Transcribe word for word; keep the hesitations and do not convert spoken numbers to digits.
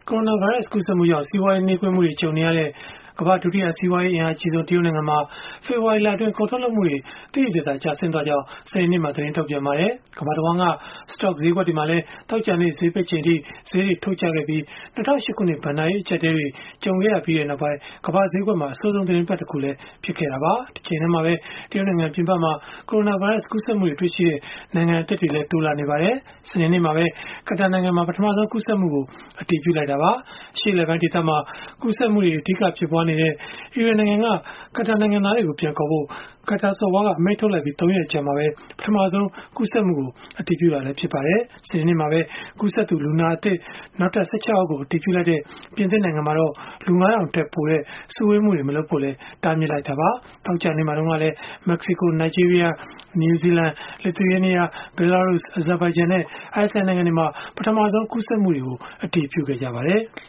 ကိုရိုနာဗိုင်းရပ်စ် ကူးစက်မှုကြောင့် စီးပွားရေးနှေးကွေးမှုတွေ ကြုံနေရတဲ့ ကမ္ဘာ့ဒုတိယ စီးပွားရေးအင်အားအကြီးဆုံး တရုတ်နိုင်ငံမှာ ဖေဖော်ဝါရီလအတွင်း ကုန်ထုတ်လုပ်မှုတွေ သိသိသာသာ ကျဆင်းသွားကြောင်း စနေနေ့မှာ သတင်းထုတ်ပြန်ပါတယ်။ ကမ္ဘာတဝန်းက စတော့ဈေးကွက်တွေမှာလည်း သောကြာနေ့ ဈေးပိတ်ချိန်အထိ ဈေးတွေထိုးကျခဲ့ပြီး၊ ၂၀၀၈ ခုနှစ် ဘဏ္ဍာရေး အကျပ်အတည်းတွေ ကြုံခဲ့ရပြီးနောက်ပိုင်း ကမ္ဘာ့ဈေးကွက်မှာ အဆိုးဆုံး သီတင်းပတ်တခု ဖြစ်ခဲ့တာပါ။ တချိန်တည်းမှာပဲ တရုတ်နိုင်ငံ ပြင်ပမှာ ကိုရိုနာဗိုင်းရပ်စ် ကူးစက်မှုတွေ တွေ့ရှိတဲ့ နိုင်ငံသစ်တွေလည်း တိုးလာနေပါတယ်။ စနေနေ့မှာပဲ ကာတာနိုင်ငံမှာ ပထမဆုံး ကူးစက်မှုကို အတည်ပြုလိုက်တာပါ။ အရှေ့အလယ်ပိုင်းဒေသမှာ ကူးစက်မှုတွေ အဓိကဖြစ်ပွားနေတဲ့ အီရန်နိုင်ငံက ကာတာနိုင်ငံသားတွေကို ပြန်ခေါ်ဖို့ ကာတာစော်ဘွားက အမိန့်ထုတ်လိုက်ပြီး ၃ ရက်အကြာမှာပဲ ပထမဆုံး ကူးစက်မှုကို အတည်ပြုခဲ့တာလည်း ဖြစ်ပါတယ်။ စနေနေ့မှာပဲ ကူးစက်သူ လူနာအသစ် နောက်ထပ် ၁၆ ယောက်ကို အတည်ပြုလိုက်တဲ့ ပြင်သစ်နိုင်ငံမှာတော့ လူ ၅ ထောင်ထက်ပိုတဲ့ စုဝေးမှုတွေ မလုပ်ဖို့လည်း တားမြစ်လိုက်တာပါ။ သောကြာနေ့မှာတုန်းကလည်း မက္ကစီကို၊ နိုင်ဂျီးရီးယား၊ နယူးဇီလန်၊ လစ်သူယေးနီးယား၊ ဘဲလာရုစ်၊ အဇာဘိုင်ဂျန်နဲ့ အိုက်စ်လန်နိုင်ငံတွေမှာ ပထမဆုံး ကူးစက်မှုတွေကို အတည်ပြုခဲ့ကြပါတယ်။